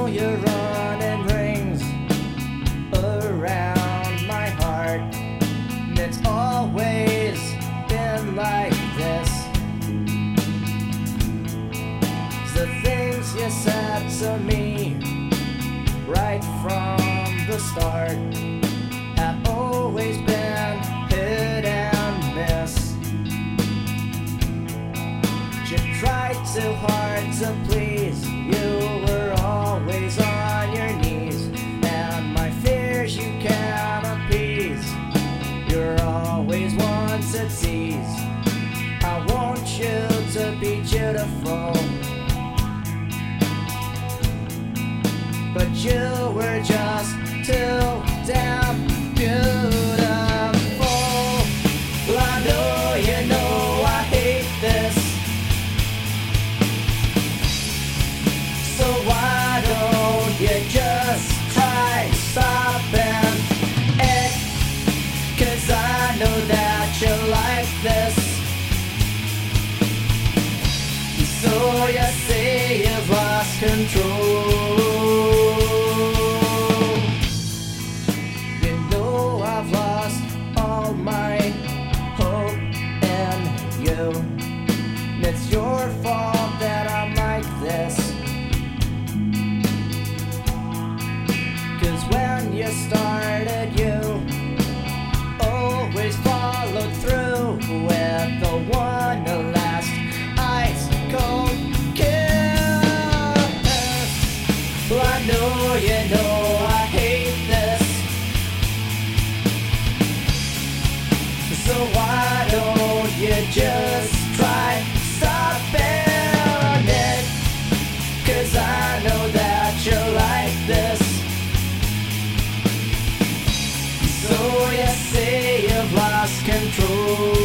you're running rings around my heart. It's always been like this. The things you said to me right from the start have always been hit and miss. You tried too hard to please. You were always on your knees, and my fears you can't appease. You're always one to tease. I want you to be beautiful, but you were just too damn beautiful. Well, I know you know I hate this, so why don't you just try stopping it? 'Cause I know that you like this. So you say you've lost control. You know I've lost all my hope in you. And it's your fault that I'm like this. 'Cause when you started, you always followed through with the one last ice cold kiss. Well, I know you know I hate this, so why don't you just try stopping it? 'Cause I know that you like this. So you say you've lost control.